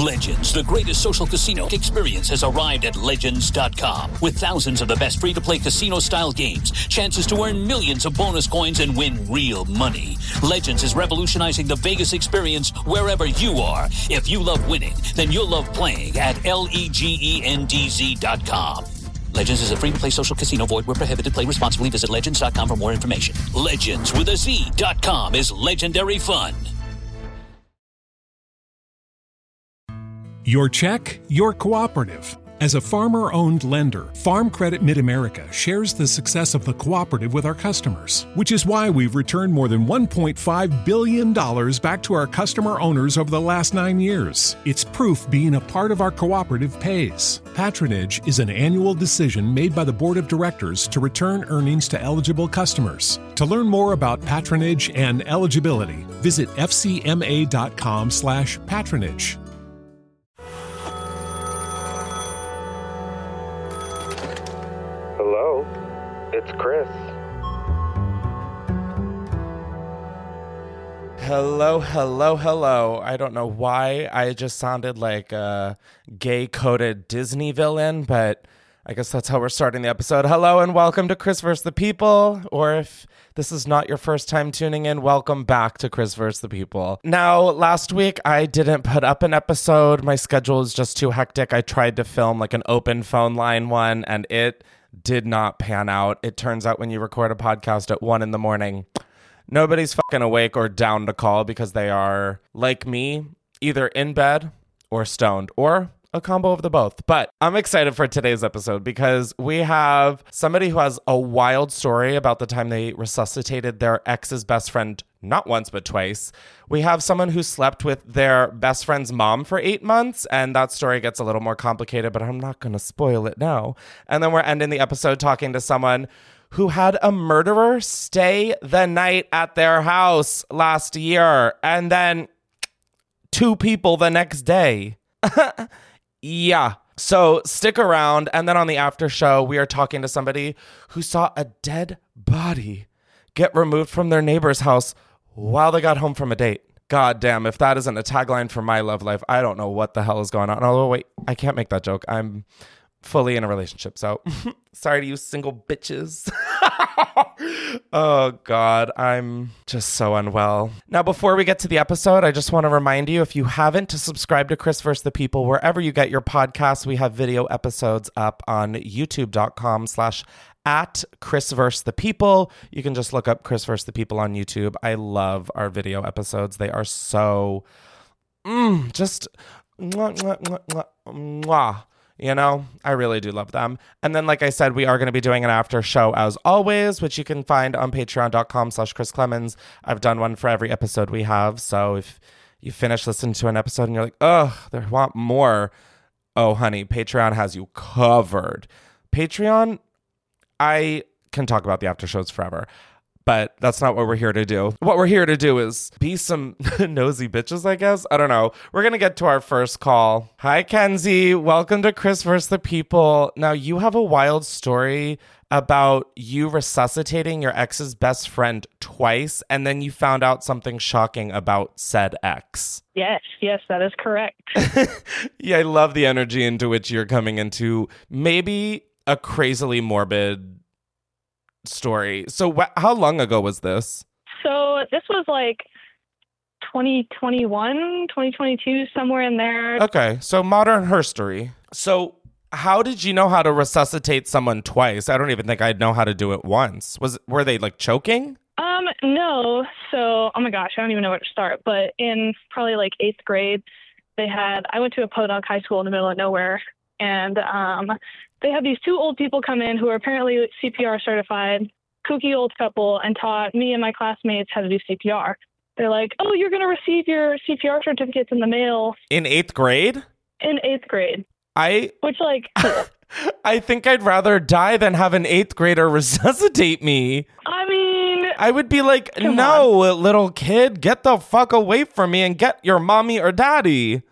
Legends, the greatest social casino experience, has arrived at Legends.com. With thousands of the best free-to-play casino-style games, chances to earn millions of bonus coins, and win real money. Legends is revolutionizing the Vegas experience wherever you are. If you love winning, then you'll love playing at LEGENDZ.com. Legends is a free-to-play social casino. Void where prohibited. Play responsibly. Visit Legends.com for more information. Legends with a Z.com is legendary fun. Your check, your cooperative. As a farmer-owned lender, Farm Credit Mid-America shares the success of the cooperative with our customers, which is why we've returned more than $1.5 billion back to our customer owners over the last 9 years. It's proof being a part of our cooperative pays. Patronage is an annual decision made by the Board of Directors to return earnings to eligible customers. To learn more about patronage and eligibility, visit fcma.com/patronage. Hello, it's Chris. Hello. I don't know why I just sounded like a gay-coded Disney villain, but I guess that's how we're starting the episode. Hello and welcome to Chris vs. the People, or if this is not your first time tuning in, welcome back to Chris vs. the People. Now, last week I didn't put up an episode. My schedule is just too hectic. I tried to film like an open phone line one, and it did not pan out. It turns out when you record a podcast at 1 a.m, nobody's fucking awake or down to call because they are, like me, either in bed or stoned or a combo of the both. But I'm excited for today's episode because we have somebody who has a wild story about the time they resuscitated their ex's best friend, not once, but twice. We have someone who slept with their best friend's mom for 8 months, and that story gets a little more complicated, but I'm not going to spoil it now. And then we're ending the episode talking to someone who had a murderer stay the night at their house last year, and then 2 people the next day. Yeah. So stick around. And then on the after show, we are talking to somebody who saw a dead body get removed from their neighbor's house while they got home from a date. God damn, if that isn't a tagline for my love life, I don't know what the hell is going on. Although, wait, I can't make that joke. I'm fully in a relationship. So sorry to you single bitches. Oh, God, I'm just so unwell. Now, before we get to the episode, I just want to remind you, if you haven't, to subscribe to Chris vs. the People wherever you get your podcasts. We have video episodes up on youtube.com/@Chris vs. the People. You can just look up Chris vs. the People on YouTube. I love our video episodes. They are so just mwah, mwah, mwah, mwah, mwah. You know, I really do love them. And then, like I said, we are going to be doing an after show as always, which you can find on patreon.com/Chris Clemens. I've done one for every episode we have. So if you finish listening to an episode and you're like, oh, they want more. Oh, honey, Patreon has you covered. Patreon, I can talk about the after shows forever. But that's not what we're here to do. What we're here to do is be some nosy bitches, I guess. I don't know. We're going to get to our first call. Hi, Kenzie. Welcome to Chris vs. the People. Now, you have a wild story about you resuscitating your ex's best friend twice, and then you found out something shocking about said ex. Yes, that is correct. Yeah, I love the energy into which you're coming into maybe a crazily morbid story. So how long ago was this? So this was like 2021, 2022, somewhere in there. Okay, so modern herstory. So how did you know how to resuscitate someone twice? I don't even think I'd know how to do it once. Were they like choking? No. So, oh my gosh, I don't even know where to start. But in probably like 8th grade, I went to a podunk high school in the middle of nowhere, and they had these 2 old people come in who are apparently CPR certified, kooky old couple, and taught me and my classmates how to do CPR. They're like, oh, you're going to receive your CPR certificates in the mail. In 8th grade? In 8th grade. Which, like... I think I'd rather die than have an 8th grader resuscitate me. I mean... I would be like, no, little kid, get the fuck away from me and get your mommy or daddy.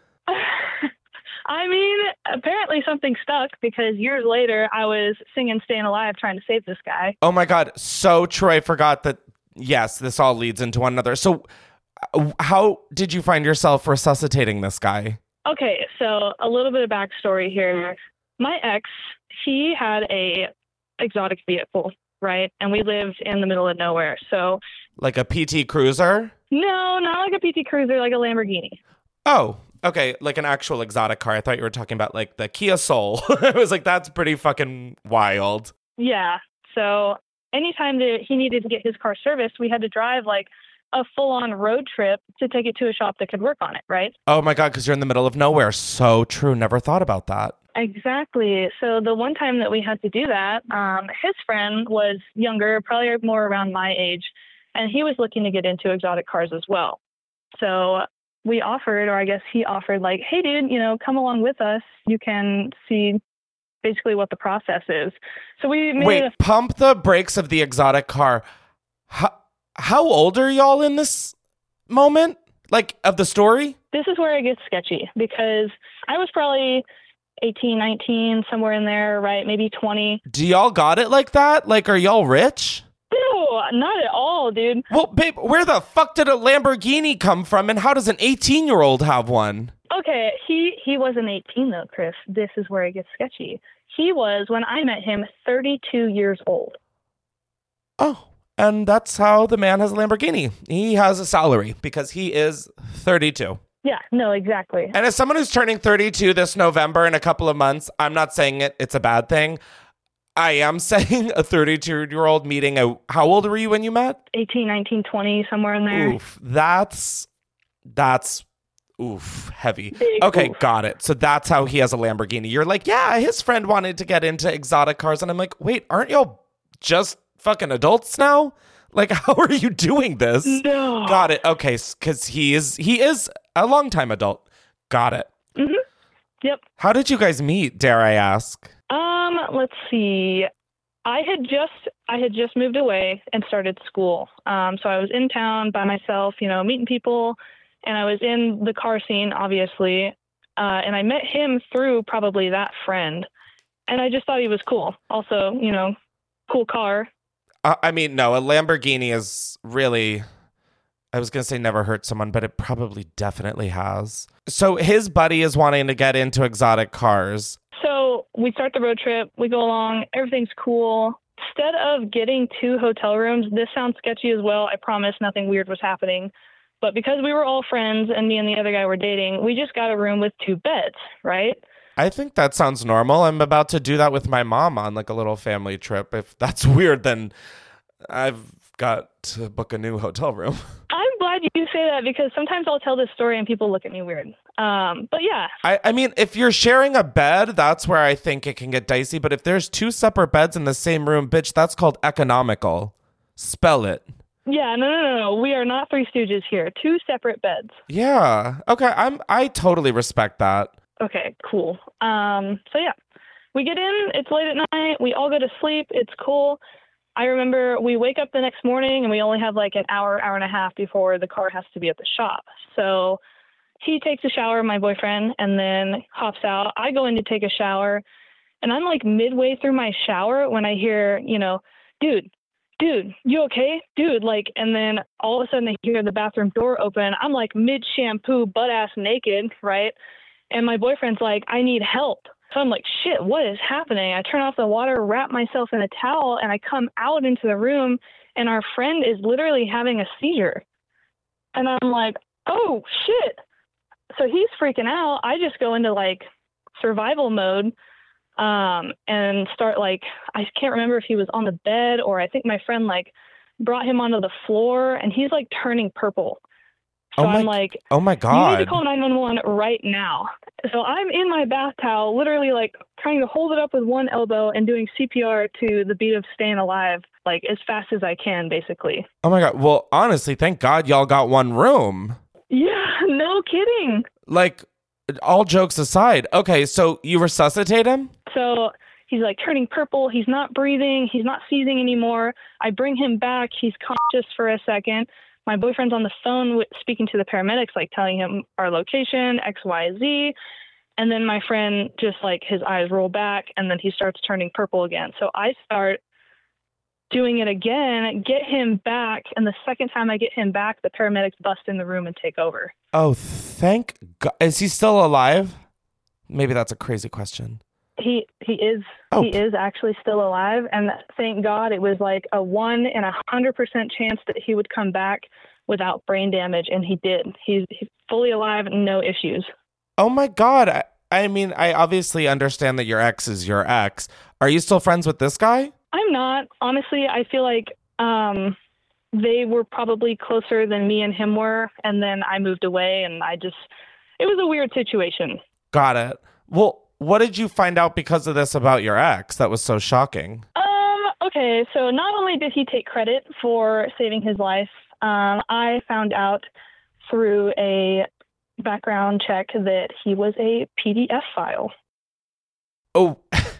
I mean, apparently something stuck because years later I was singing Staying Alive trying to save this guy. Oh my God. So true. I forgot that. Yes, this all leads into one another. So how did you find yourself resuscitating this guy? Okay, so a little bit of backstory here. My ex, he had a exotic vehicle, right? And we lived in the middle of nowhere. So Like a PT Cruiser? no, not like a PT Cruiser, like a Lamborghini. Oh, okay. Like an actual exotic car. I thought you were talking about like the Kia Soul. I was like, that's pretty fucking wild. Yeah. So anytime that he needed to get his car serviced, we had to drive like a full-on road trip to take it to a shop that could work on it, right? Oh my God, because you're in the middle of nowhere. So true. Never thought about that. Exactly. So the one time that we had to do that, his friend was younger, probably more around my age, and he was looking to get into exotic cars as well. So we offered, or I guess he offered, like, hey, dude, come along with us. You can see basically what the process is. So we made Wait, pump the brakes of the exotic car. How old are y'all in this moment? Like, of the story? This is where it gets sketchy because I was probably 18, 19, somewhere in there, right? Maybe 20. Do y'all got it like that? Like, are y'all rich? No, not at all, dude. Well, babe, where the fuck did a Lamborghini come from, and how does an 18-year-old have one? Okay, he wasn't 18 though, Chris. This is where it gets sketchy. He was, when I met him, 32 years old. Oh, and that's how the man has a Lamborghini. He has a salary because he is 32. Yeah, no, exactly. And as someone who's turning 32 this November in a couple of months, I'm not saying it's a bad thing. I am saying a 32-year-old meeting how old were you when you met? 18, 19, 20, somewhere in there. Oof, that's heavy. Big Okay, oof. got it. So that's how he has a Lamborghini. You're like, yeah, his friend wanted to get into exotic cars. And I'm like, wait, aren't y'all just fucking adults now? Like, how are you doing this? No. Got it. Okay, because he is a longtime adult. Got it. Mm-hmm. Yep. How did you guys meet, dare I ask? Let's see. I had just moved away and started school. So I was in town by myself, meeting people, and I was in the car scene, obviously. And I met him through probably that friend. And I just thought he was cool. Also, cool car. I mean, no, a Lamborghini is really, I was going to say never hurt someone, but it probably definitely has. So his buddy is wanting to get into exotic cars. So we start the road trip, we go along, everything's cool. Instead of getting 2 hotel rooms, this sounds sketchy as well. I promise nothing weird was happening. But because we were all friends and me and the other guy were dating, we just got a room with 2 beds, right? I think that sounds normal. I'm about to do that with my mom on like a little family trip. If that's weird, then I've got to book a new hotel room. I'm glad you say that because sometimes I'll tell this story and people look at me weird. But yeah. I mean, if you're sharing a bed, that's where I think it can get dicey. But if there's 2 separate beds in the same room, bitch, that's called economical. Spell it. Yeah, no. We are not Three Stooges here. 2 separate beds. Yeah. Okay. I totally respect that. Okay, cool. So yeah, we get in, it's late at night, we all go to sleep, it's cool. I remember we wake up the next morning and we only have like an hour and a half before the car has to be at the shop. So he takes a shower, my boyfriend, and then hops out. I go in to take a shower, and I'm like midway through my shower when I hear, dude, you okay? Dude, like, and then all of a sudden I hear the bathroom door open. I'm like mid-shampoo, butt-ass naked, right? And my boyfriend's like, I need help. So I'm like, shit, what is happening? I turn off the water, wrap myself in a towel, and I come out into the room, and our friend is literally having a seizure. And I'm like, oh, shit. So he's freaking out. I just go into, like, survival mode and start, like, I can't remember if he was on the bed or I think my friend, like, brought him onto the floor, and he's, like, turning purple. So I'm like, oh my God. You need to call 911 right now. So I'm in my bath towel, literally like trying to hold it up with one elbow and doing CPR to the beat of Staying Alive, like as fast as I can, basically. Oh my God. Well, honestly, thank God y'all got one room. Yeah, no kidding. Like, all jokes aside. Okay, so you resuscitate him? So he's like turning purple. He's not breathing. He's not seizing anymore. I bring him back. He's conscious for a second. My boyfriend's on the phone speaking to the paramedics, like telling him our location, X, Y, Z. And then my friend just like his eyes roll back and then he starts turning purple again. So I start doing it again, get him back. And the second time I get him back, the paramedics bust in the room and take over. Oh, thank God. Is he still alive? Maybe that's a crazy question. He is. Oh. He is actually still alive. And thank God it was like a 1 in 100% chance that he would come back without brain damage. And he did. He's fully alive and no issues. Oh my God. I mean, I obviously understand that your ex is your ex. Are you still friends with this guy? I'm not. Honestly, I feel like they were probably closer than me and him were. And then I moved away and it was a weird situation. Got it. Well, what did you find out because of this about your ex that was so shocking? Okay, so not only did he take credit for saving his life, I found out through a background check that he was a PDF file. Oh.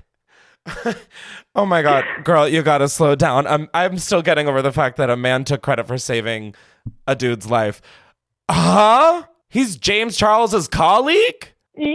Oh my God, girl, you gotta slow down. I'm still getting over the fact that a man took credit for saving a dude's life. Huh? He's James Charles's colleague?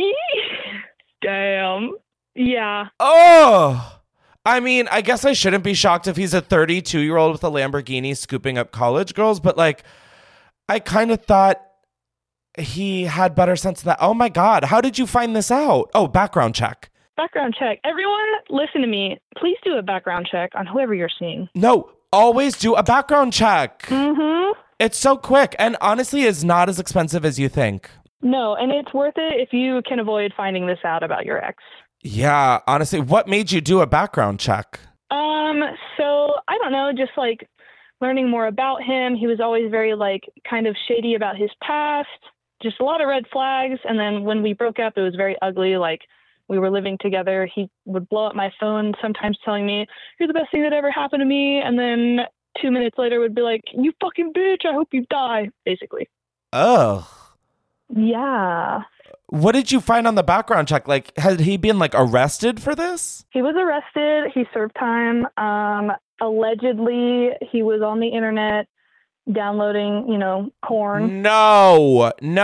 Damn. Yeah. Oh, I mean, I guess I shouldn't be shocked if he's a 32-year-old with a Lamborghini scooping up college girls, but like, I kind of thought he had better sense of that. Oh my God, how did you find this out? Oh, background check. Background check. Everyone, listen to me. Please do a background check on whoever you're seeing. No, always do a background check. Mm-hmm. It's so quick and honestly is not as expensive as you think. No, and it's worth it if you can avoid finding this out about your ex. Yeah, honestly, what made you do a background check? So I don't know, just like learning more about him. He was always very like kind of shady about his past, just a lot of red flags. And then when we broke up, it was very ugly. Like we were living together. He would blow up my phone, sometimes telling me, "You're the best thing that ever happened to me." And then 2 minutes later would be like, "You fucking bitch, I hope you die," basically. Ugh. Yeah. What did you find on the background check? Like, had he been like arrested for this? He was arrested. He served time. Allegedly, he was on the internet downloading, porn. No. And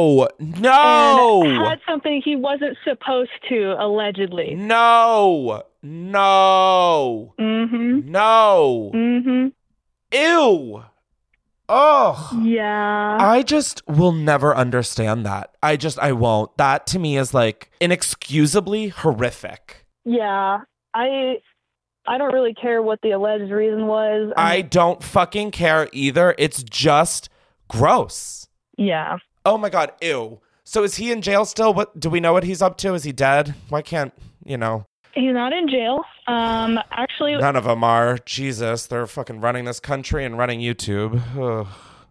had something he wasn't supposed to, allegedly. No. Mm-hmm. No. Mm-hmm. Ew. Oh. Yeah. I just will never understand that. I won't. That to me is like inexcusably horrific. Yeah. I don't really care what the alleged reason was. I don't fucking care either. It's just gross. Yeah. Oh my God. Ew. So is he in jail still? What do we know what he's up to? Is he dead? Why can't, He's not in jail. Actually, none of them are. Jesus, they're fucking running this country and running YouTube. Ugh.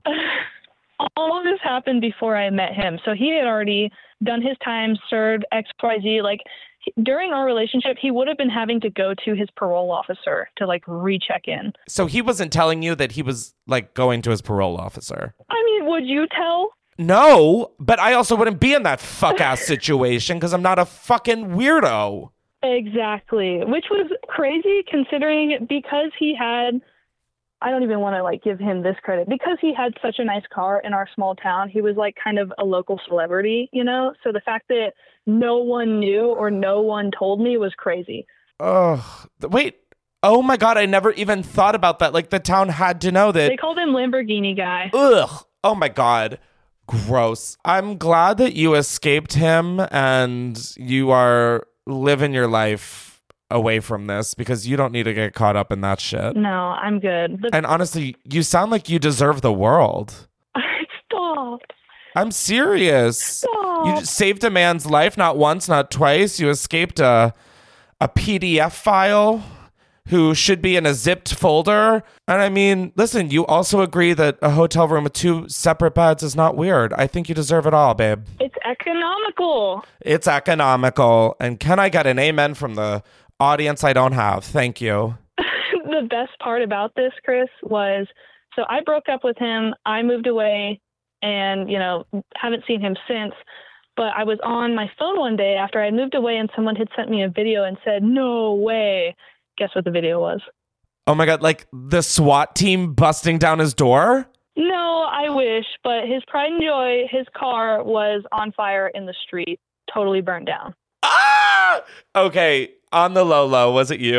All of this happened before I met him. So he had already done his time, served XYZ. Like during our relationship, he would have been having to go to his parole officer to like recheck in. So he wasn't telling you that he was like going to his parole officer. I mean, would you tell? No, but I also wouldn't be in that fuck ass situation because I'm not a fucking weirdo. Exactly, which was crazy considering because he had, I don't even want to like give him this credit, because he had such a nice car in our small town, he was like kind of a local celebrity, So the fact that no one knew or no one told me was crazy. Oh, wait. Oh my God, I never even thought about that. Like the town had to know that. They called him Lamborghini guy. Ugh. Oh my God. Gross. I'm glad that you escaped him and you are living your life away from this because you don't need to get caught up in that shit. No, I'm good. And honestly, you sound like you deserve the world. Stop. I'm serious. Stop. You just saved a man's life, not once, not twice. You escaped a PDF file who should be in a zipped folder. And I mean, listen, you also agree that a hotel room with 2 separate beds is not weird. I think you deserve it all, babe. It's economical. It's economical. And can I get an amen from the audience I don't have? Thank you. The best part about this, Chris, was so I broke up with him. I moved away and, haven't seen him since. But I was on my phone one day after I moved away and someone had sent me a video and said, "No way." Guess what the video was? Oh my God, like the SWAT team busting down his door? No, I wish, but his pride and joy, his car was on fire in the street, totally burned down. Ah! Okay, on the low, was it you?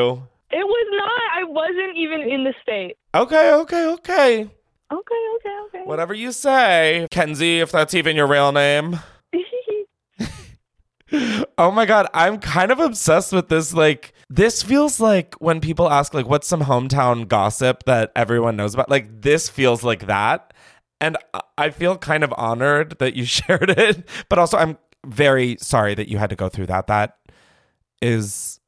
It was not. I wasn't even in the state. Okay. Okay. Whatever you say. Kenzie, if that's even your real name. Oh my God, I'm kind of obsessed with this. Like, this feels like when people ask, like, what's some hometown gossip that everyone knows about? Like, this feels like that. And I feel kind of honored that you shared it. But also, I'm very sorry that you had to go through that. That is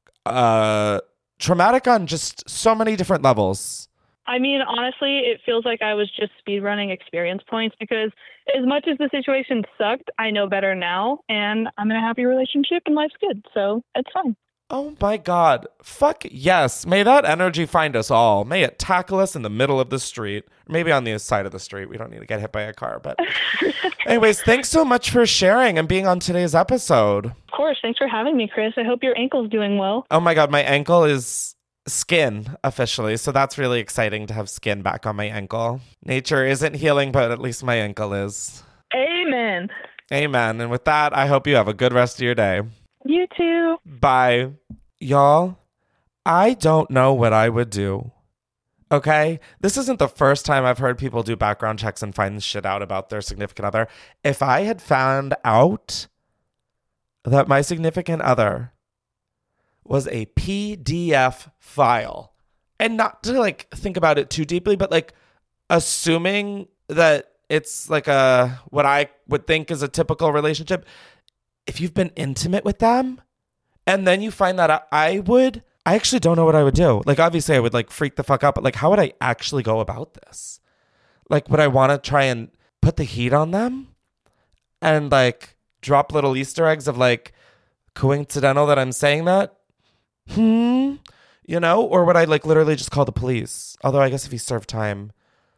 traumatic on just so many different levels. I mean, honestly, it feels like I was just speedrunning experience points because as much as the situation sucked, I know better now, and I'm in a happy relationship and life's good, so it's fine. Oh my God. Fuck yes. May that energy find us all. May it tackle us in the middle of the street. Maybe on the side of the street. We don't need to get hit by a car. But anyways, thanks so much for sharing and being on today's episode. Of course. Thanks for having me, Chris. I hope your ankle's doing well. Oh my God. My ankle is skin officially. So that's really exciting to have skin back on my ankle. Nature isn't healing, but at least my ankle is. Amen. Amen. And with that, I hope you have a good rest of your day. You too. Bye. Y'all, I don't know what I would do. Okay? This isn't the first time I've heard people do background checks and find shit out about their significant other. If I had found out that my significant other was a PDF file, and not to like think about it too deeply, but like assuming that it's like what I would think is a typical relationship, if you've been intimate with them and then you find that out, I actually don't know what I would do. Like, obviously I would like freak the fuck out, but like, how would I actually go about this? Like, would I want to try and put the heat on them and like drop little Easter eggs of like coincidental that I'm saying that? You know, or would I like literally just call the police? Although I guess if he served time,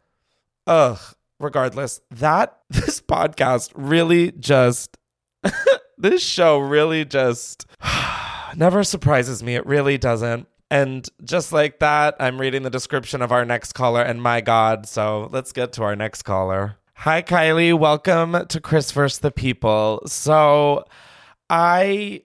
regardless, this podcast really just, this show really just never surprises me. It really doesn't. And just like that, I'm reading the description of our next caller, and my God, so let's get to our next caller. Hi, Kylie. Welcome to Chris vs. the People. So I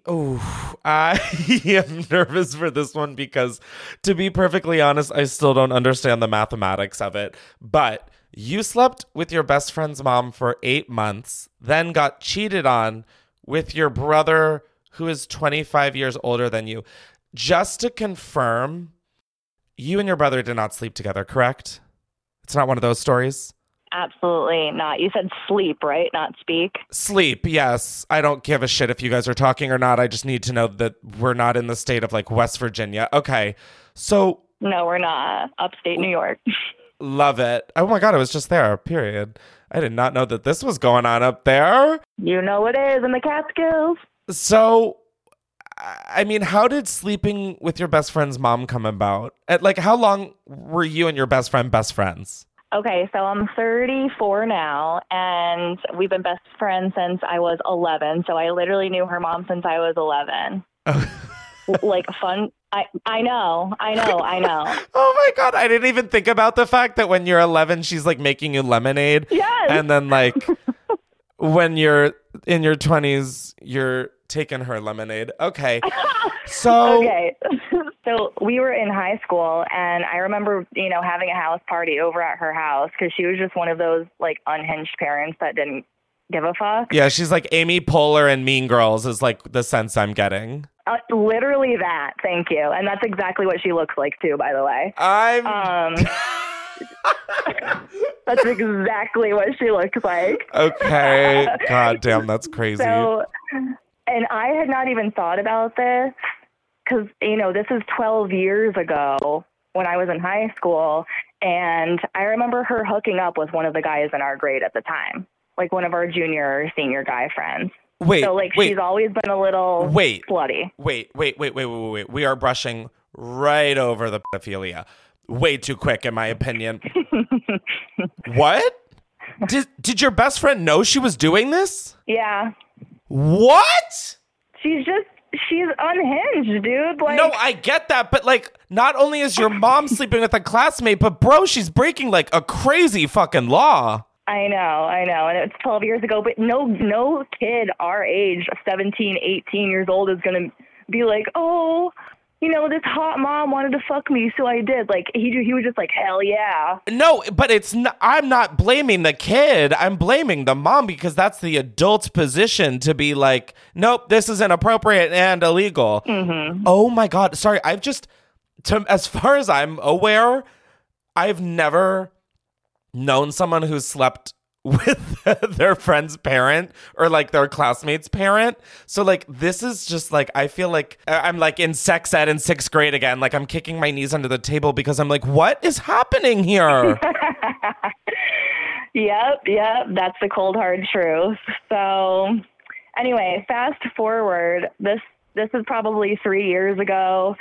am nervous for this one because, to be perfectly honest, I still don't understand the mathematics of it. But you slept with your best friend's mom for 8 months, then got cheated on with your brother who is 25 years older than you. Just to confirm, you and your brother did not sleep together, correct? It's not one of those stories? Absolutely not. You said sleep, right? Not speak? Sleep, yes. I don't give a shit if you guys are talking or not. I just need to know that we're not in the state of like West Virginia. Okay, so... No, we're not. Upstate New York. Love it. Oh my God, I was just there, period. I did not know that this was going on up there. You know it is in the Catskills. So, I mean, how did sleeping with your best friend's mom come about? Like, how long were you and your best friend best friends? Okay, so I'm 34 now, and we've been best friends since I was 11. So I literally knew her mom since I was 11. Like fun. I know. Oh my God, I didn't even think about the fact that when you're 11, she's like making you lemonade. Yes. And then like when you're in your 20s, you're taking her lemonade. Okay. So okay. So we were in high school, and I remember, having a house party over at her house because she was just one of those like unhinged parents that didn't give a fuck. Yeah, she's like Amy Poehler in Mean Girls is like the sense I'm getting. Literally that. Thank you. And that's exactly what she looks like too, by the way. That's exactly what she looks like. Okay. God damn, that's crazy. So, and I had not even thought about this because, this is 12 years ago when I was in high school. And I remember her hooking up with one of the guys in our grade at the time, like one of our junior or senior guy friends. Wait, so she's always been a little slutty. Wait. We are brushing right over the pedophilia. Way too quick, in my opinion. What? Did your best friend know she was doing this? Yeah. What? She's unhinged, dude. Like, no, I get that, but like, not only is your mom sleeping with a classmate, but bro, she's breaking like a crazy fucking law. I know. And it's 12 years ago, but no kid our age, 17, 18 years old, is going to be like, oh, this hot mom wanted to fuck me, so I did. Like, he was just like, hell yeah. No, but I'm not blaming the kid. I'm blaming the mom because that's the adult's position to be like, nope, this is inappropriate and illegal. Mm-hmm. Oh my God. Sorry. As far as I'm aware, I've never known someone who slept with their friend's parent or like their classmate's parent. So like this is just like I feel like I'm like in sex ed in 6th grade again. Like I'm kicking my knees under the table because I'm like, what is happening here? Yep, that's the cold hard truth. So anyway, fast forward, this is probably 3 years ago.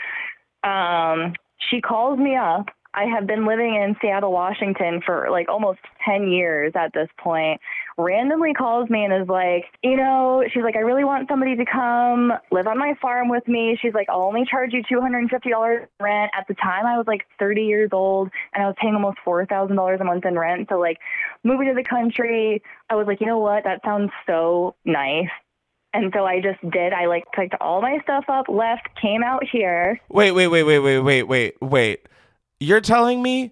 She calls me up. I have been living in Seattle, Washington for like almost 10 years at this point. Randomly calls me and is like, she's like, I really want somebody to come live on my farm with me. She's like, I'll only charge you $250 rent. At the time, I was like 30 years old and I was paying almost $4,000 a month in rent. So like moving to the country, I was like, you know what? That sounds so nice. And so I just did. I like picked all my stuff up, left, came out here. Wait. You're telling me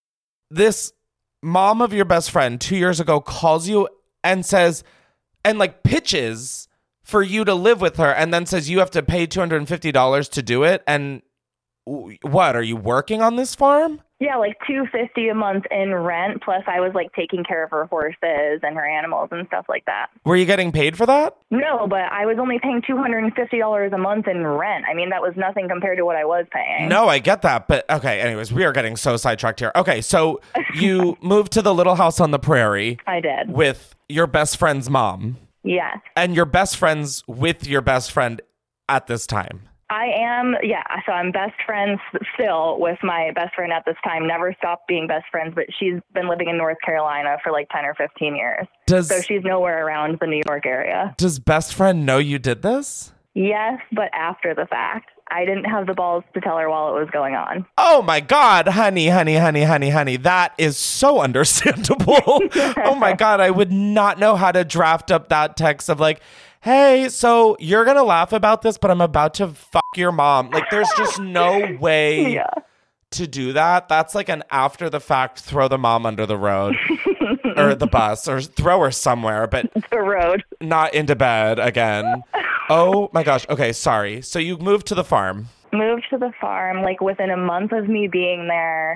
this mom of your best friend 2 years ago calls you and says, and like pitches for you to live with her and then says you have to pay $250 to do it? And what, are you working on this farm? Yeah, like $250 a month in rent. Plus I was like taking care of her horses and her animals and stuff like that. Were you getting paid for that? No, but I was only paying $250 a month in rent. I mean, that was nothing compared to what I was paying. No, I get that. But okay, anyways, we are getting so sidetracked here. Okay, so you moved to the little house on the prairie. I did. With your best friend's mom. Yes. And you're best friends with your best friend at this time. I am, yeah. So I'm best friends still with my best friend at this time. Never stopped being best friends, but she's been living in North Carolina for like 10 or 15 years. So she's nowhere around the New York area. Does best friend know you did this? Yes, but after the fact. I didn't have the balls to tell her while it was going on. Oh my God, honey. That is so understandable. Oh my God, I would not know how to draft up that text of like, hey, so you're going to laugh about this, but I'm about to fuck your mom. Like, there's just no way to do that. That's like an after the fact, throw the mom under the road or the bus or throw her somewhere, but the road, not into bed again. Oh my gosh. Okay, sorry. So you moved to the farm. Moved to the farm. Like within a month of me being there,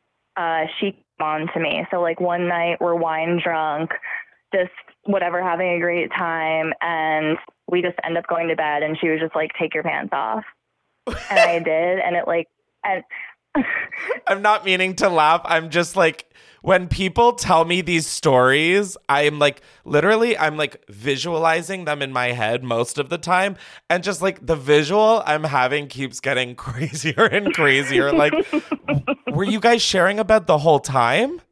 she came on to me. So like one night we're wine drunk, just whatever, having a great time. And we just end up going to bed. And she was just like, take your pants off. And I did. And it like, and I'm not meaning to laugh. I'm just like, when people tell me these stories, I'm like, literally, I'm like visualizing them in my head most of the time. And just like the visual I'm having keeps getting crazier and crazier. Like, were you guys sharing a bed the whole time?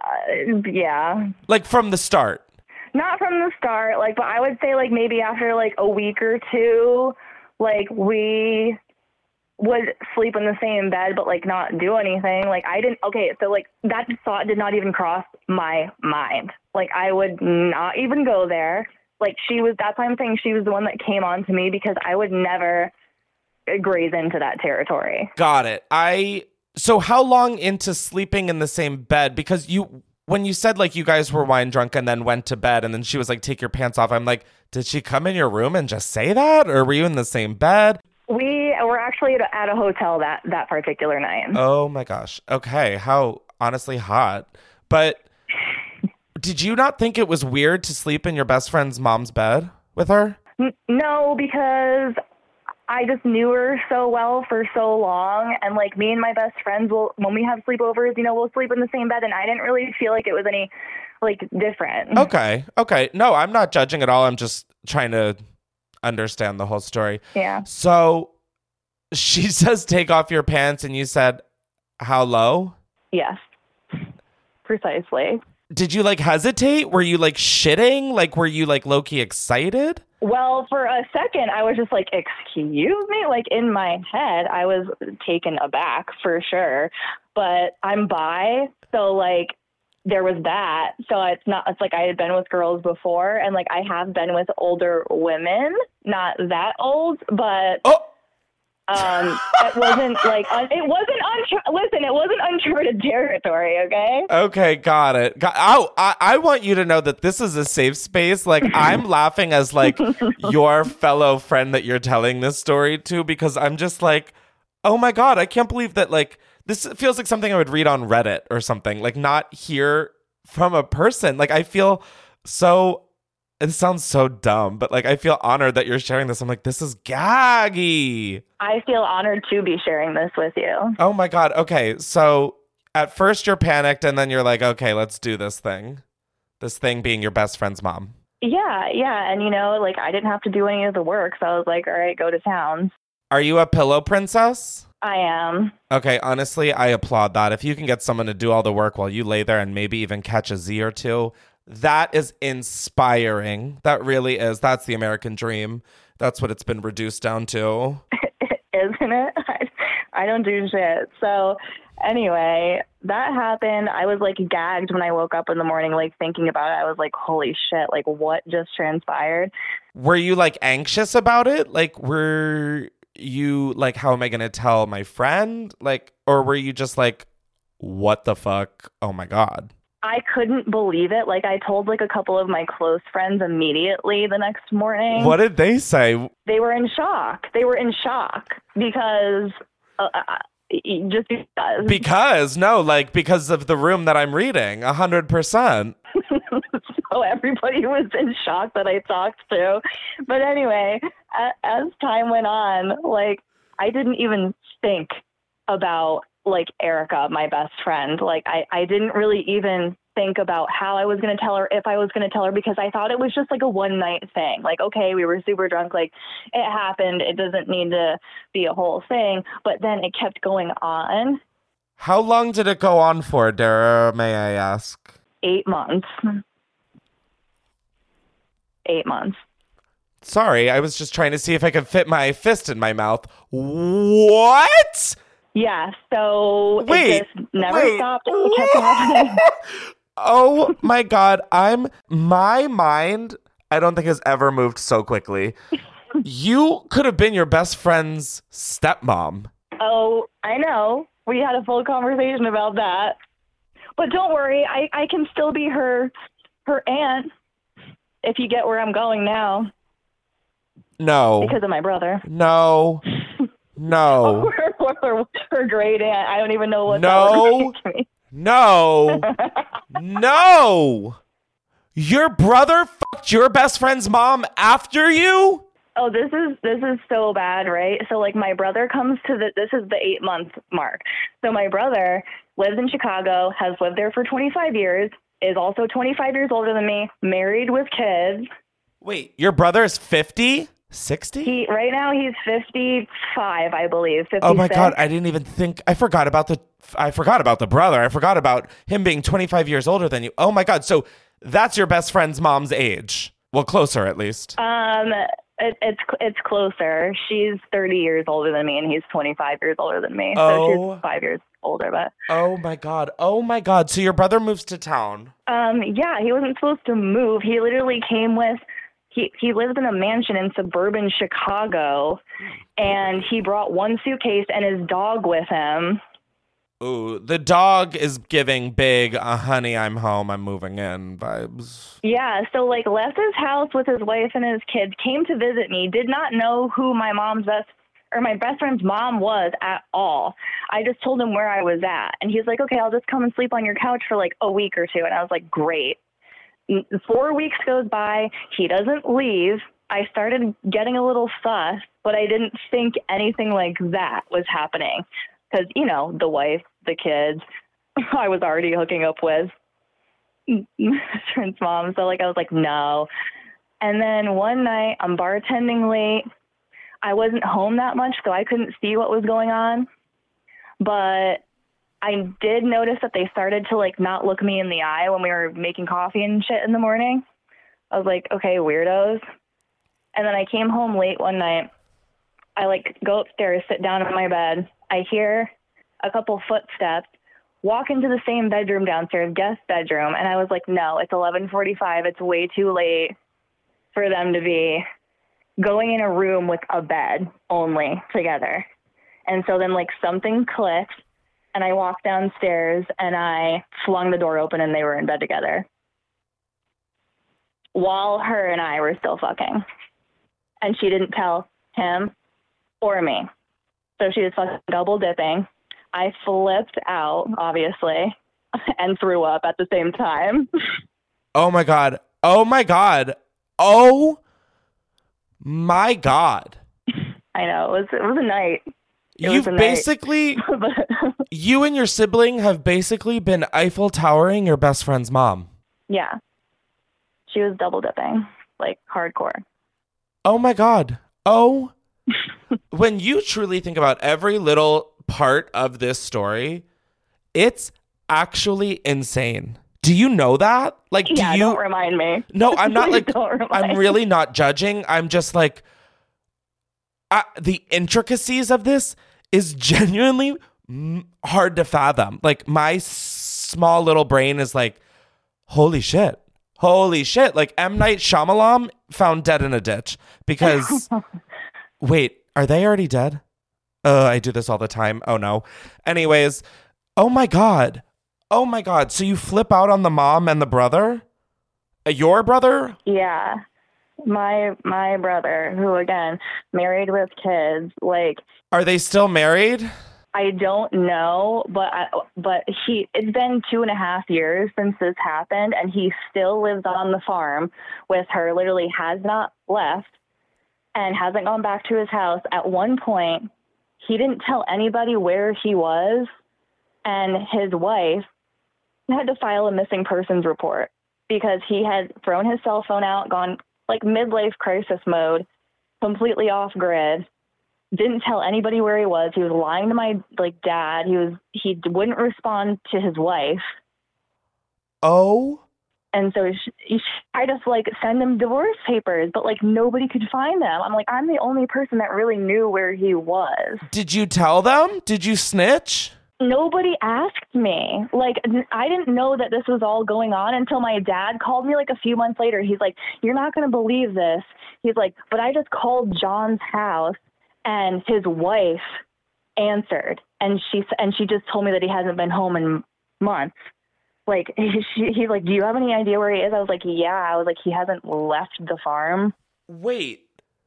Yeah. Like from the start? Not from the start. Like, but I would say like maybe after like a week or two, like we would sleep in the same bed, but like not do anything. Like I didn't, okay, so like that thought did not even cross my mind. Like I would not even go there. Like that's why I'm saying she was the one that came on to me, because I would never graze into that territory. Got it. So how long into sleeping in the same bed? Because when you said like you guys were wine drunk and then went to bed and then she was like, take your pants off, I'm like, did she come in your room and just say that? Or were you in the same bed? We were actually at a hotel that particular night. Oh my gosh. Okay. How honestly hot. But did you not think it was weird to sleep in your best friend's mom's bed with her? No, because I just knew her so well for so long. And like me and my best friends when we have sleepovers, we'll sleep in the same bed. And I didn't really feel like it was any like different. Okay. No, I'm not judging at all. I'm just trying to understand the whole story. Yeah. So she says, take off your pants. And you said, how low? Yes. Precisely. Did you like hesitate? Were you like shitting? Like, were you like low-key excited? Well, for a second, I was just like, excuse me? Like in my head, I was taken aback for sure. But I'm bi, so like there was that. So it's like I had been with girls before, and like I have been with older women, not that old, but It wasn't like it wasn't uncharted territory. Okay. Okay, got it. I want you to know that this is a safe space. Like, I'm laughing as like your fellow friend that you're telling this story to, because I'm just like, oh my God, I can't believe that. Like, this feels like something I would read on Reddit or something. Like, not hear from a person. Like, I feel so. It sounds so dumb, but like I feel honored that you're sharing this. I'm like, this is gaggy. I feel honored to be sharing this with you. Oh my God. Okay. So at first you're panicked and then you're like, okay, let's do this thing. This thing being your best friend's mom. Yeah. And like I didn't have to do any of the work. So I was like, all right, go to town. Are you a pillow princess? I am. Okay. Honestly, I applaud that. If you can get someone to do all the work while you lay there and maybe even catch a Z or two, that is inspiring. That really is. That's the American dream. That's what it's been reduced down to. Isn't it? I don't do shit. So anyway, that happened. I was like gagged when I woke up in the morning, like thinking about it. I was like, holy shit, like what just transpired? Were you like anxious about it? Like, were you like, how am I going to tell my friend? Like, or were you just like, what the fuck? Oh my God. I couldn't believe it. Like I told like a couple of my close friends immediately the next morning. What did they say? They were in shock. Because just because. Because of the room that I'm reading, 100%. So everybody was in shock that I talked to. But anyway, as time went on, like I didn't even think about like Erica, my best friend. Like I didn't really even think about how I was going to tell her, if I was going to tell her, because I thought it was just like a one night thing. Like, okay, we were super drunk. Like it happened. It doesn't need to be a whole thing. But then it kept going on. How long did it go on for, Dara, may I ask? 8 months. 8 months. Sorry, I was just trying to see if I could fit my fist in my mouth. What? Yeah, so it just never stopped. It kept happening. Oh my God, my mind, I don't think has ever moved so quickly. You could have been your best friend's stepmom. Oh, I know. We had a full conversation about that. But don't worry, I can still be her aunt, if you get where I'm going now. No. Because of my brother. No. No. Her great aunt. I don't even know what No. that would make me. No. No. Your brother fucked your best friend's mom after you? Oh, this is so bad, right? So like my brother comes to this is the 8 month mark. So my brother lives in Chicago, has lived there for 25 years, is also 25 years older than me, married with kids. Wait, your brother is 50? 60? Right now he's 55, I believe. 56. Oh my God, I didn't even think. I forgot about the brother. I forgot about him being 25 years older than you. Oh my God, so that's your best friend's mom's age. Well, closer at least. It's closer. She's 30 years older than me, and he's 25 years older than me. Oh. So she's 5 years older. But oh my God. So your brother moves to town. Yeah, he wasn't supposed to move. He literally came with. He lives in a mansion in suburban Chicago, and he brought one suitcase and his dog with him. Ooh, the dog is giving big, honey, I'm home, I'm moving in vibes. Yeah, so like left his house with his wife and his kids, came to visit me, did not know who my best friend's mom was at all. I just told him where I was at, and he's like, okay, I'll just come and sleep on your couch for like a week or two. And I was like, great. 4 weeks goes by, he doesn't leave. I started getting a little sus, but I didn't think anything like that was happening. Because, the wife, the kids, I was already hooking up with friend's mom. So, I was like, no. And then one night, I'm bartending late. I wasn't home that much, so I couldn't see what was going on. But I did notice that they started to, not look me in the eye when we were making coffee and shit in the morning. I was like, okay, weirdos. And then I came home late one night. I, go upstairs, sit down in my bed. I hear a couple footsteps, walk into the same bedroom downstairs, guest bedroom, and I was like, no, it's 11:45. It's way too late for them to be going in a room with a bed only together. And so then like something clicked and I walked downstairs and I flung the door open and they were in bed together while her and I were still fucking. And she didn't tell him or me. So she was fucking double dipping. I flipped out, obviously, and threw up at the same time. Oh my God. Oh my God. Oh my God. I know. It was a night. You've basically, you and your sibling have basically been Eiffel Towering your best friend's mom. Yeah. She was double dipping, like hardcore. Oh my God. Oh. When you truly think about every little part of this story, it's actually insane. Do you know that? Like, yeah, don't remind me. No, I'm not like, I'm really me. not judging. I'm just like, the intricacies of this is genuinely hard to fathom. Like, my small little brain is like, holy shit. Holy shit. Like, M. Night Shyamalan found dead in a ditch because, wait, are they already dead? I do this all the time. Oh, no. Anyways, oh, my God. Oh, my God. So you flip out on the mom and the brother? Your brother? Yeah. My brother, who, again, married with kids, like... Are they still married? I don't know, but it's been 2.5 years since this happened, and he still lives on the farm with her, literally has not left, and hasn't gone back to his house. At one point, he didn't tell anybody where he was, and his wife had to file a missing persons report because he had thrown his cell phone out, gone like midlife crisis mode, completely off grid, didn't tell anybody where he was. He was lying to my dad. He wouldn't respond to his wife. Oh. And so I just send him divorce papers, but nobody could find them. I'm like, I'm the only person that really knew where he was. Did you tell them? Did you snitch? Nobody asked me. I didn't know that this was all going on until my dad called me a few months later. He's like, you're not going to believe this. He's like, but I just called John's house and his wife answered. And she just told me that he hasn't been home in months. He's like, do you have any idea where he is? I was like, yeah. I was like, he hasn't left the farm. Wait.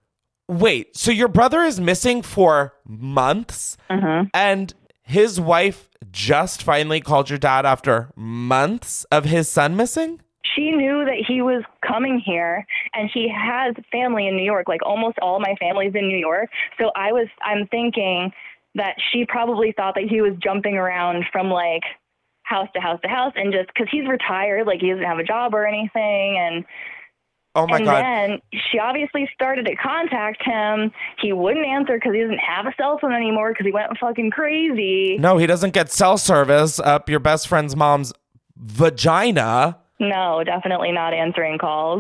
So your brother is missing for months? Mm-hmm. And his wife just finally called your dad after months of his son missing? She knew that he was coming here, and she has family in New York. Almost all my family's in New York. So I'm thinking that she probably thought that he was jumping around from house to house to house, and just because he's retired, he doesn't have a job or anything. And oh my God. Then she obviously started to contact him. He wouldn't answer because he doesn't have a cell phone anymore because he went fucking crazy. No, he doesn't get cell service up your best friend's mom's vagina. No, definitely not answering calls.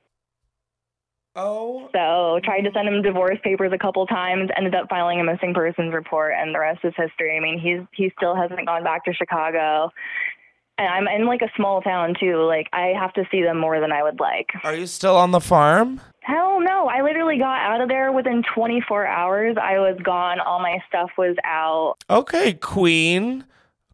Oh. So tried to send him divorce papers a couple times, ended up filing a missing persons report, and the rest is history. I mean, he still hasn't gone back to Chicago. And I'm in a small town too. I have to see them more than I would like. Are you still on the farm? Hell no. I literally got out of there within 24 hours. I was gone. All my stuff was out. Okay, King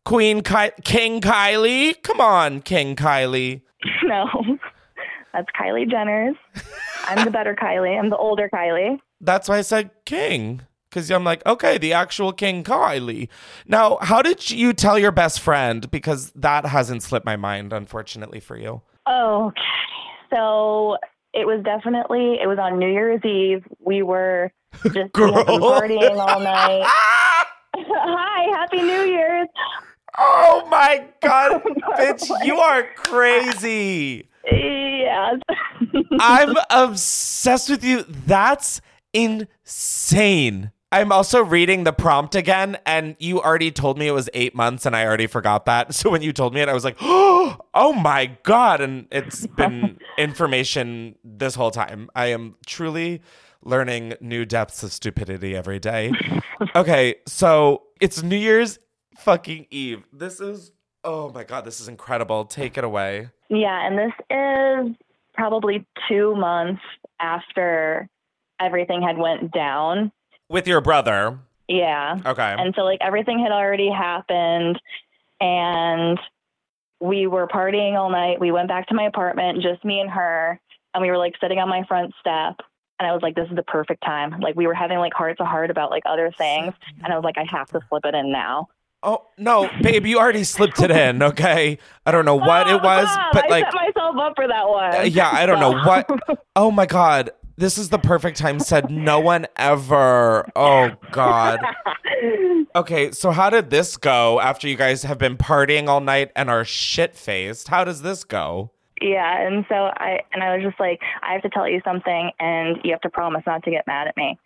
Kylie. Come on, King Kylie. No, that's Kylie Jenner's. I'm the better Kylie. I'm the older Kylie. That's why I said King. Because I'm like, okay, the actual King Kylie. Now, how did you tell your best friend? Because that hasn't slipped my mind, unfortunately, for you. Okay. So it was on New Year's Eve. We were just partying all night. Hi, Happy New Year's. Oh my God, bitch, you are crazy. Yeah. I'm obsessed with you. That's insane. I'm also reading the prompt again, and you already told me it was 8 months, and I already forgot that. So when you told me it, I was like, oh my God. And it's been information this whole time. I am truly learning new depths of stupidity every day. Okay, so it's New Year's fucking Eve. This is, oh my God, this is incredible. Take it away. Yeah, and this is probably 2 months after everything had went down. With your brother? Yeah. Okay. And so, like, everything had already happened, and we were partying all night. We went back to my apartment, just me and her, and we were, like, sitting on my front step, and I was like, this is the perfect time. Like, we were having, like, heart to heart about, like, other things, and I was like, I have to slip it in now. Oh, no, babe, you already slipped it in, okay? I don't know what it was, but, I set myself up for that one. yeah, I don't know what. Oh, my God. This is the perfect time, said no one ever. Oh, God. Okay, so how did this go after you guys have been partying all night and are shit-faced? How does this go? Yeah, and so I was just like, I have to tell you something, and you have to promise not to get mad at me.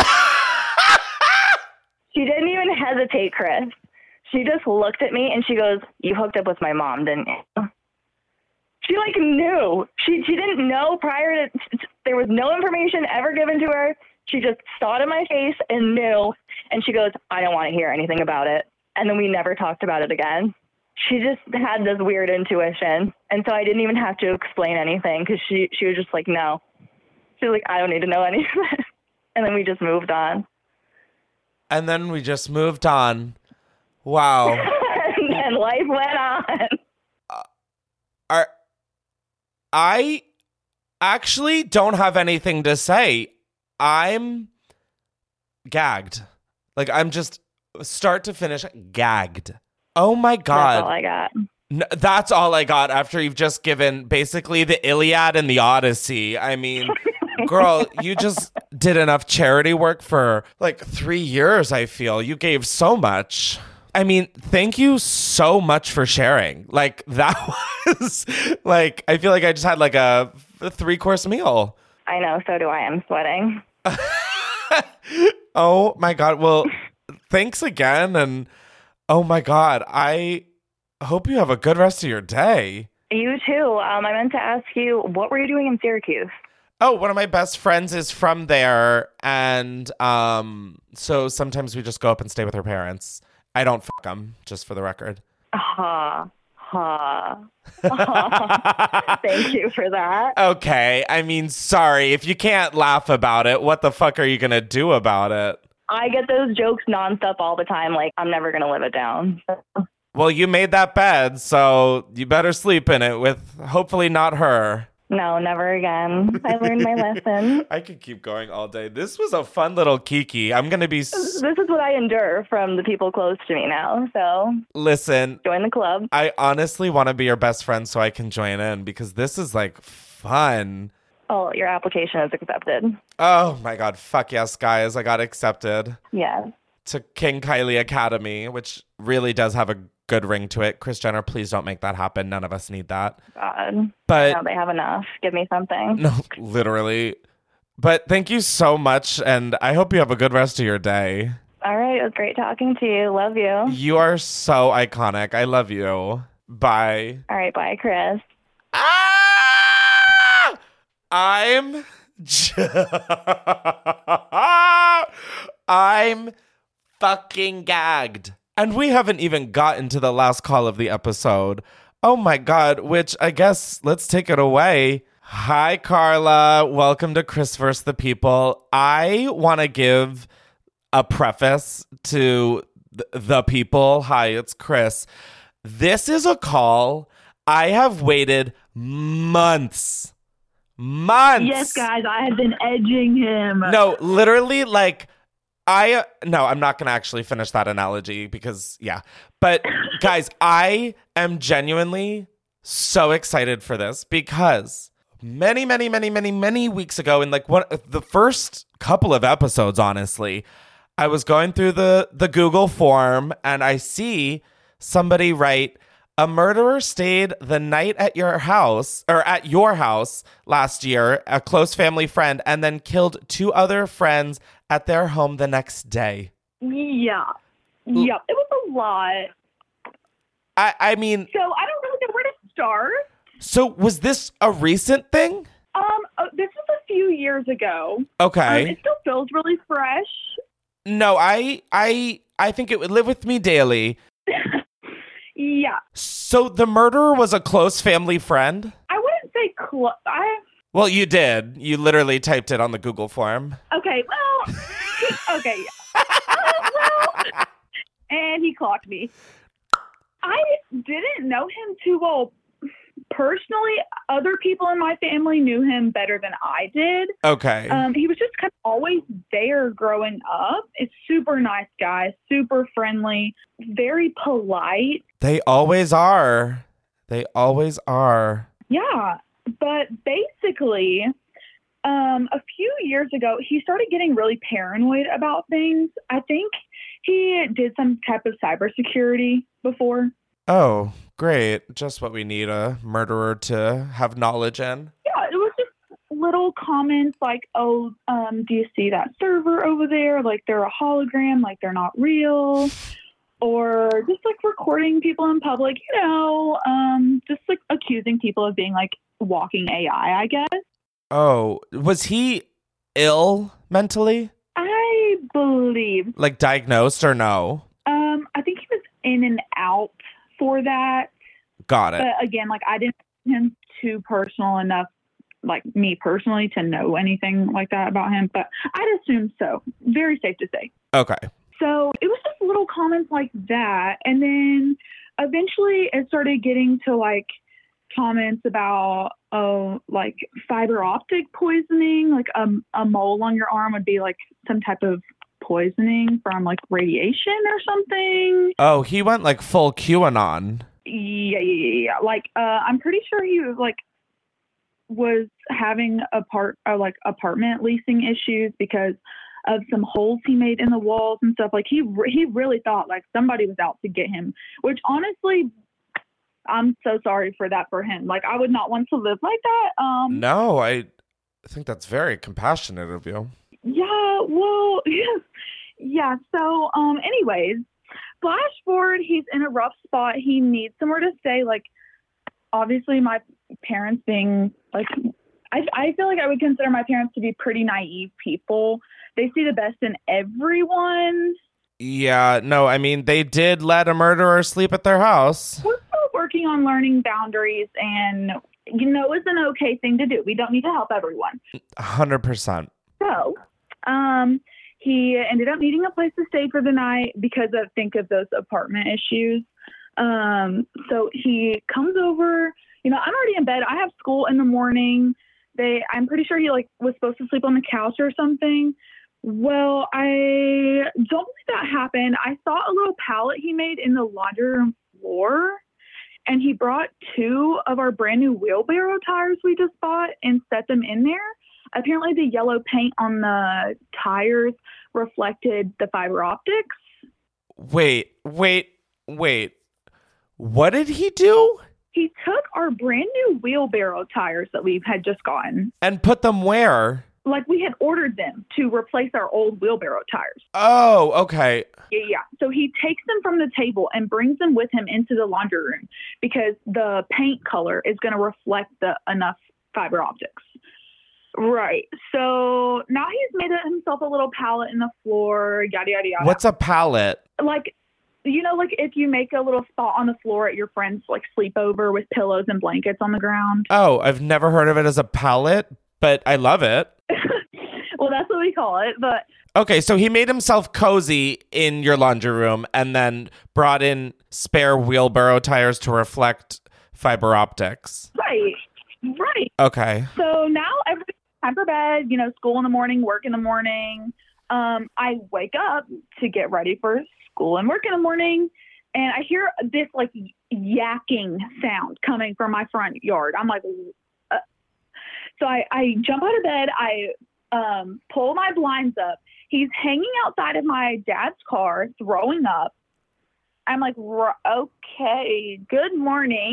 She didn't even hesitate, Chris. She just looked at me and she goes, you hooked up with my mom, didn't you? She, like, knew. She didn't know prior to, there was no information ever given to her. She just saw it in my face and knew. And she goes, I don't want to hear anything about it. And then we never talked about it again. She just had this weird intuition. And so I didn't even have to explain anything because she was just like, no. She was like, I don't need to know anything. And then we just moved on. And then we just moved on. Wow. And life went on. I actually don't have anything to say. I'm gagged. Like, I'm just start to finish gagged. Oh my God. That's all I got. That's all I got after you've just given basically the Iliad and the Odyssey. I mean, girl, you just did enough charity work for like 3 years, I feel. You gave so much. I mean, thank you so much for sharing. Like, that was like, I feel like I just had like a 3-course meal. I know, so do I. I'm sweating. Oh my God. Well, thanks again. And oh my God, I hope you have a good rest of your day. You too. I meant to ask you, what were you doing in Syracuse? Oh, one of my best friends is from there. And so sometimes we just go up and stay with her parents. I don't fuck them, just for the record. Thank you for that. Okay. I mean, sorry. If you can't laugh about it, what the fuck are you going to do about it? I get those jokes nonstop all the time. Like, I'm never going to live it down. Well, you made that bed, so you better sleep in it with hopefully not her. No, never again. I learned my lesson. I could keep going all day. This was a fun little Kiki. I'm going to be... This is what I endure from the people close to me now, so... Listen. Join the club. I honestly want to be your best friend so I can join in because this is, like, fun. Oh, your application is accepted. Oh, my God. Fuck yes, guys. I got accepted. Yes. To King Kylie Academy, which really does have a good ring to it. Kris Jenner, please don't make that happen. None of us need that. God. But no, they have enough. Give me something. No, literally. But thank you so much, and I hope you have a good rest of your day. All right. It was great talking to you. Love you. You are so iconic. I love you. Bye. All right. Bye, Chris. Ah! I'm fucking gagged. And we haven't even gotten to the last call of the episode. Oh my God, which I guess let's take it away. Hi, Carla. Welcome to Kris vs. the People. I want to give a preface to the people. Hi, it's Kris. This is a call I have waited months. Yes, guys, I have been edging him. No, literally, like, no, I'm not going to actually finish that analogy because, yeah. But, guys, I am genuinely so excited for this because many weeks ago, in like the first couple of episodes, honestly, I was going through the Google form and I see somebody write, a murderer stayed the night at your house last year, a close family friend, and then killed 2 other friends at their home the next day. Yeah. Yep. It was a lot. I mean... So I don't really know where to start. So was this a recent thing? This was a few years ago. Okay. It still feels really fresh. No, I think it would live with me daily. Yeah. So the murderer was a close family friend? I wouldn't say close. Well, you did. You literally typed it on the Google form. Okay, well, okay. And he clocked me. I didn't know him too well personally. Other people in my family knew him better than I did. Okay. He was just kind of always there growing up. It's super nice guy, super friendly, very polite. They always are. They always are. Yeah. But basically, a few years ago, he started getting really paranoid about things. I think he did some type of cybersecurity before. Oh, great. Just what we need a murderer to have knowledge in. Yeah, it was just little comments like, oh, do you see that server over there? Like they're a hologram, like they're not real. Or just like recording people in public, just like accusing people of being like walking AI, I guess. Oh, was he ill mentally? I believe. Like diagnosed or no? I think he was in and out for that. Got it. But again, like I didn't know him too personal enough, like me personally, to know anything like that about him. But I'd assume so. Very safe to say. Okay. So it was just little comments like that. And then eventually it started getting to like comments about, like fiber optic poisoning, like a mole on your arm would be like some type of poisoning from like radiation or something. Oh, he went like full QAnon. Yeah. Like, I'm pretty sure he was having apartment leasing issues because of some holes he made in the walls and stuff. Like he really thought like somebody was out to get him, which honestly, I'm so sorry for that for him. Like I would not want to live like that. No, I think that's very compassionate of you. Yeah, well, yeah. So, anyways, flash forward, he's in a rough spot. He needs somewhere to stay. Like, obviously my parents being like, I feel like I would consider my parents to be pretty naive people. They see the best in everyone. Yeah, no, I mean, they did let a murderer sleep at their house. We're still working on learning boundaries, and, it's an okay thing to do. We don't need to help everyone. 100%. So, he ended up needing a place to stay for the night because of those apartment issues. So he comes over, I'm already in bed. I have school in the morning. I'm pretty sure he was supposed to sleep on the couch or something. Well, I don't believe that happened. I saw a little pallet he made in the laundry room floor, and he brought 2 of our brand new wheelbarrow tires we just bought and set them in there. Apparently the yellow paint on the tires reflected the fiber optics. Wait. What did he do? He took our brand new wheelbarrow tires that we had just gotten. And put them where? Like we had ordered them to replace our old wheelbarrow tires. Oh, okay. Yeah. So he takes them from the table and brings them with him into the laundry room because the paint color is going to reflect enough fiber optics. Right. So now he's made himself a little pallet in the floor, yada, yada, yada. What's a pallet? Like if you make a little spot on the floor at your friend's sleepover with pillows and blankets on the ground. Oh, I've never heard of it as a pallet, but I love it. Well, that's what we call it. But okay, so he made himself cozy in your laundry room and then brought in spare wheelbarrow tires to reflect fiber optics. Right. Okay. So now everything's time for bed, school in the morning, work in the morning. I wake up to get ready for school and work in the morning, and I hear this yakking sound coming from my front yard. I'm like, so I jump out of bed. I pull my blinds up. He's hanging outside of my dad's car, throwing up. I'm like, okay, good morning.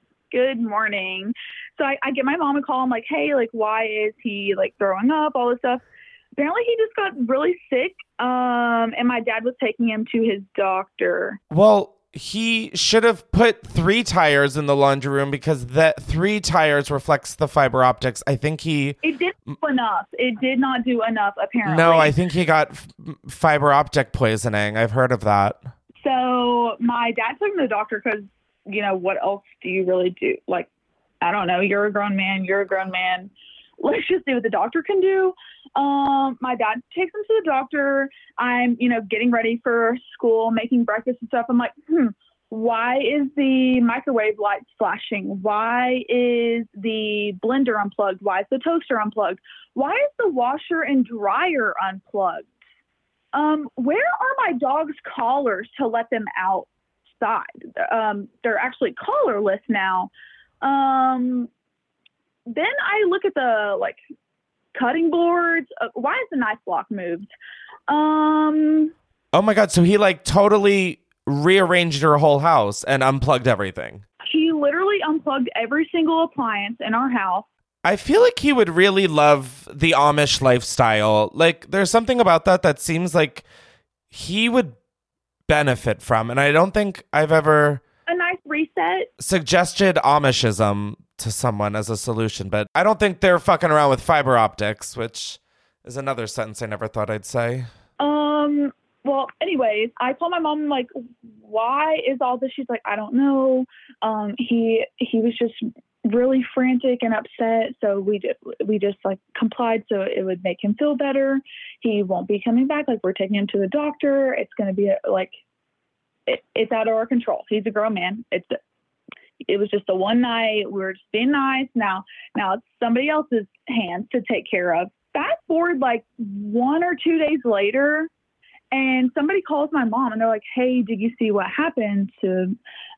So I get my mom a call. I'm like, hey, why is he throwing up, all this stuff. Apparently he just got really sick. And my dad was taking him to his doctor. Well, he should have put 3 tires in the laundry room because that 3 tires reflects the fiber optics. I think It didn't do enough. It did not do enough, apparently. No, I think he got fiber optic poisoning. I've heard of that. So my dad took him to the doctor because, what else do you really do? I don't know. You're a grown man. Let's just see what the doctor can do. My dad takes him to the doctor. I'm, getting ready for school, making breakfast and stuff. I'm like, why is the microwave light flashing? Why is the blender unplugged? Why is the toaster unplugged? Why is the washer and dryer unplugged? Where are my dog's collars to let them outside? They're actually collarless now. Then I look at the cutting boards. Why is the knife block moved? Oh my God. So he totally rearranged your whole house and unplugged everything. He literally unplugged every single appliance in our house. I feel like he would really love the Amish lifestyle. There's something about that seems like he would benefit from. And I don't think I've ever a nice reset suggested Amishism to someone as a solution, but I don't think they're fucking around with fiber optics, which is another sentence I never thought I'd say. Well, anyways, I told my mom, why is all this? She's like, I don't know. He was just really frantic and upset. So we just complied so it would make him feel better. He won't be coming back. We're taking him to the doctor. It's going to be it's out of our control. He's a grown man. It was just a one night. We were just being nice. Now it's somebody else's hands to take care of. Fast forward 1 or 2 days later, and somebody calls my mom and they're like, hey, did you see what happened to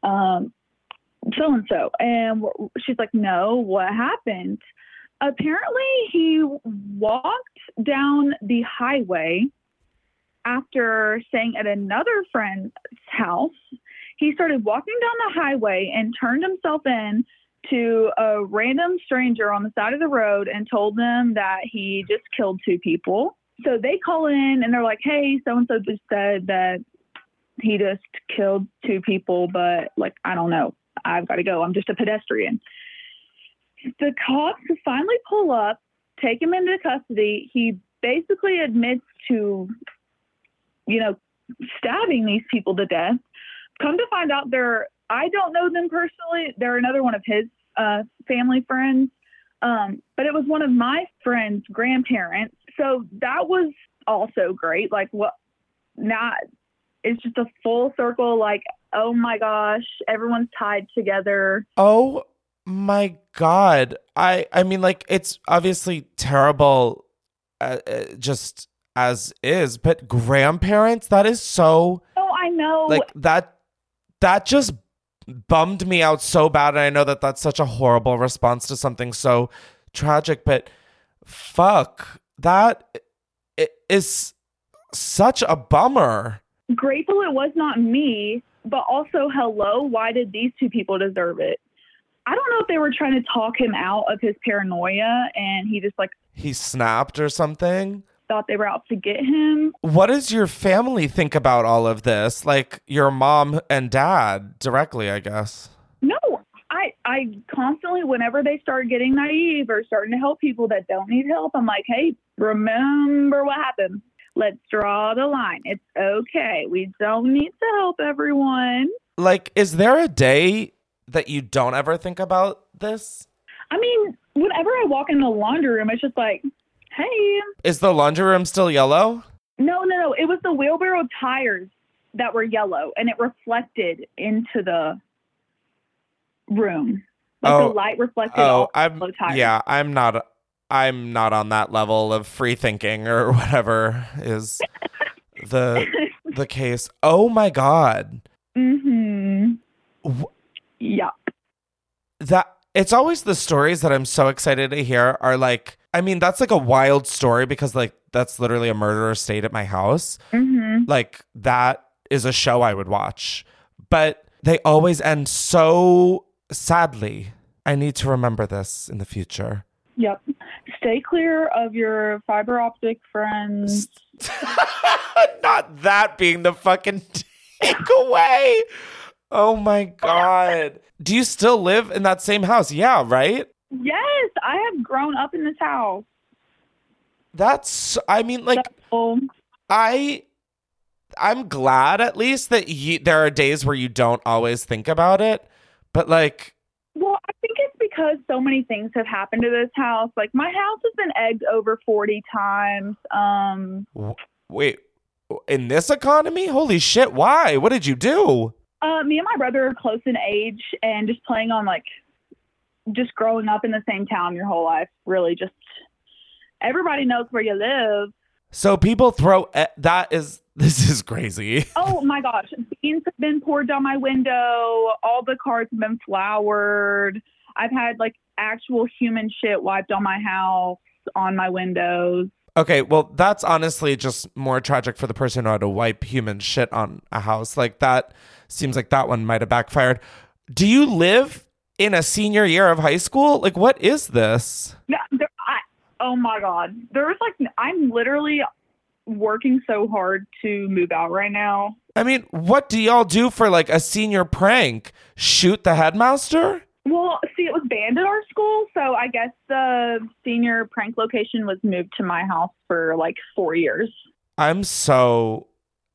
so-and-so? And she's like, no, what happened? Apparently he walked down the highway after staying at another friend's house. He started walking down the highway and turned himself in to a random stranger on the side of the road and told them that he just killed 2 people. So they call in and they're like, hey, so-and-so just said that he just killed 2 people, but I don't know. I've got to go. I'm just a pedestrian. The cops finally pull up, take him into custody. He basically admits to, stabbing these people to death. Come to find out I don't know them personally. They're another one of his family friends. But it was one of my friend's grandparents. So that was also great. It's just a full circle. Oh my gosh, everyone's tied together. Oh my God. I mean, it's obviously terrible just as is, but grandparents, that is so... Oh, I know. That just bummed me out so bad. And I know that that's such a horrible response to something so tragic, but fuck, that is such a bummer. Grateful it was not me, but also, hello, why did these 2 people deserve it? I don't know if they were trying to talk him out of his paranoia and he just he snapped or something. Thought they were out to get him. What does your family think about all of this? Your mom and dad directly, I guess. No, I constantly, whenever they start getting naive or starting to help people that don't need help, I'm like, hey, remember what happened. Let's draw the line. It's okay. We don't need to help everyone. Is there a day that you don't ever think about this? I mean, whenever I walk in the laundry room, it's just hey. Is the laundry room still yellow? No. It was the wheelbarrow tires that were yellow, and it reflected into the room. The light reflected off the yellow tires. Yeah, I'm not on that level of free thinking or whatever is the case. Oh my God. Mm-hmm. Yeah. It's always the stories that I'm so excited to hear are that's a wild story because that's literally a murderer stayed at my house. Mm-hmm. That is a show I would watch, but they always end so sadly. I need to remember this in the future. Yep. Stay clear of your fiber optic friends. Not that being the fucking takeaway. Oh my God. Do you still live in that same house? Yeah, right? Yes, I have grown up in this house. I'm glad at least that there are days where you don't always think about it, but Well, I think it's because so many things have happened to this house. Like, my house has been egged over 40 times. Wait, in this economy? Holy shit, why? What did you do? Me and my brother are close in age, and just playing on, like, just growing up in the same town your whole life, really just, everybody knows where you live. So people throw, this is crazy. Oh my gosh. Beans have been poured down my window. All the cards have been floured. I've had like actual human shit wiped on my house, on my windows. Okay, well, that's honestly just more tragic for the person who had to wipe human shit on a house. Like, that seems like that one might have backfired. Do you live in a senior year of high school? Like, what is this? Yeah, oh my God. There's like, I'm literally working so hard to move out right now. I mean, what do y'all do for like a senior prank? Shoot the headmaster? Well, see, it was banned at our school, so I guess the senior prank location was moved to my house for like 4 years. What?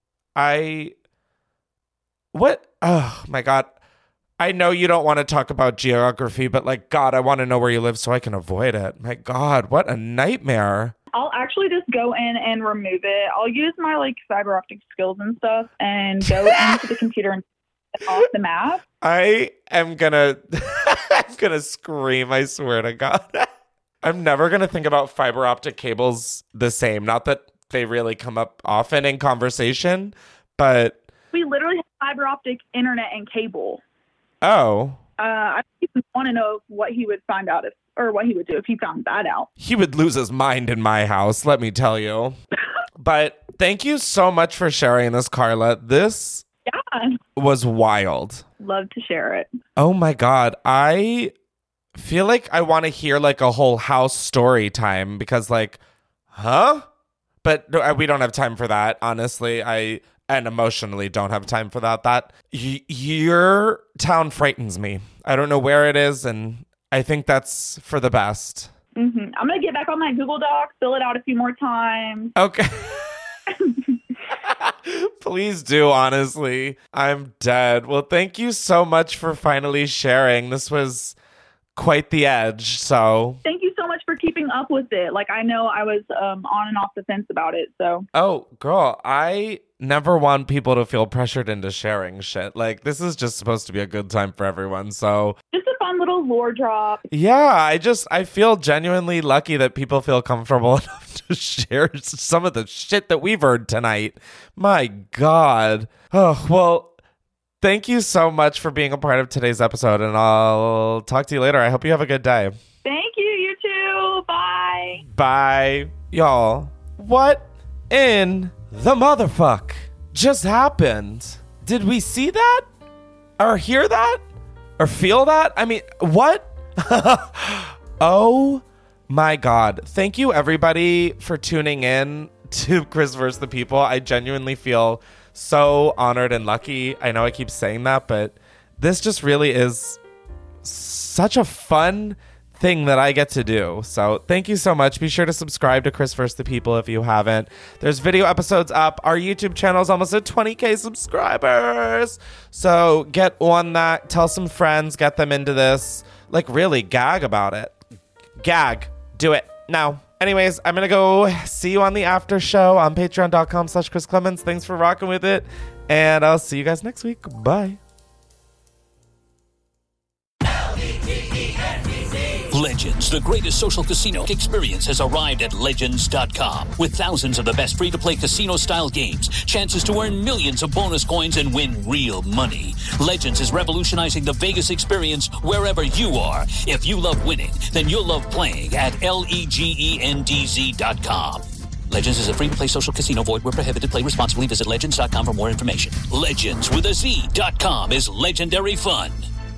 Oh my God. I know you don't want to talk about geography, but like, God, I want to know where you live so I can avoid it. My God, what a nightmare. I'll actually just go in and remove it. I'll use my like fiber optic skills and stuff and go into the computer and off the map. I am gonna I'm gonna scream, I swear to God. I'm never gonna think about fiber optic cables the same. Not that they really come up often in conversation, but we literally have fiber optic internet and cable. Oh. I even want to know what he would find out what he would do if he found that out. He would lose his mind in my house, let me tell you. But thank you so much for sharing this, Carla. This was wild. Love to share it. Oh my God. I feel like I want to hear like a whole house story time because like, huh? But no, we don't have time for that, honestly. And emotionally don't have time for that. Your town frightens me. I don't know where it is, and I think that's for the best. Mm-hmm. I'm going to get back on my Google Doc, fill it out a few more times. Okay. Please do, honestly. I'm dead. Well, thank you so much for finally sharing. This was quite the edge, so. Thank you so much for keeping up with it. Like, I know I was on and off the fence about it, so. Oh, girl, I never want people to feel pressured into sharing shit. Like, this is just supposed to be a good time for everyone, so. Just a fun little lore drop. Yeah, I feel genuinely lucky that people feel comfortable enough to share some of the shit that we've heard tonight. My God. Oh, well, thank you so much for being a part of today's episode, and I'll talk to you later. I hope you have a good day. Thank you, you too. Bye. Bye. Y'all, what in the motherfuck just happened? Did we see that? Or hear that? Or feel that? I mean, what? Oh my God. Thank you, everybody, for tuning in to Chris vs. the People. I genuinely feel so honored and lucky. I know I keep saying that, but this just really is such a fun thing that I get to do. So thank you so much. Be sure to subscribe to Chris vs. the People if you haven't. There's video episodes up. Our YouTube channel is almost at 20,000 subscribers. So get on that. Tell some friends. Get them into this. Like, really gag about it. Gag. Do it now. Anyways, I'm going to go see you on the after show on patreon.com/Chris Clemens. Thanks for rocking with it. And I'll see you guys next week. Bye. Legends, the greatest social casino experience, has arrived at Legends.com. With thousands of the best free-to-play casino-style games, chances to earn millions of bonus coins and win real money. Legends is revolutionizing the Vegas experience wherever you are. If you love winning, then you'll love playing at LEGENDZ.com. Legends is a free-to-play social casino. Void where prohibited. Play responsibly. Visit Legends.com for more information. Legends with a Z.com is legendary fun.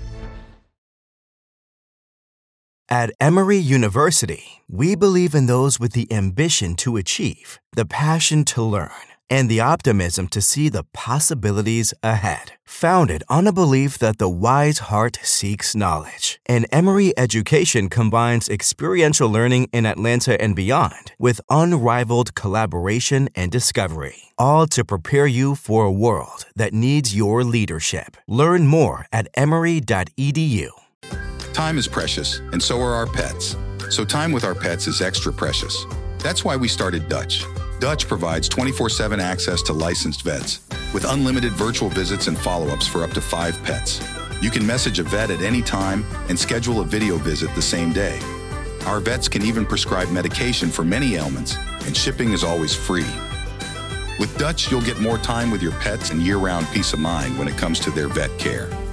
At Emory University, we believe in those with the ambition to achieve, the passion to learn, and the optimism to see the possibilities ahead. Founded on a belief that the wise heart seeks knowledge, and Emory education combines experiential learning in Atlanta and beyond with unrivaled collaboration and discovery, all to prepare you for a world that needs your leadership. Learn more at emory.edu. Time is precious, and so are our pets. So time with our pets is extra precious. That's why we started Dutch. Dutch provides 24/7 access to licensed vets with unlimited virtual visits and follow-ups for up to 5 pets. You can message a vet at any time and schedule a video visit the same day. Our vets can even prescribe medication for many ailments, and shipping is always free. With Dutch, you'll get more time with your pets and year-round peace of mind when it comes to their vet care.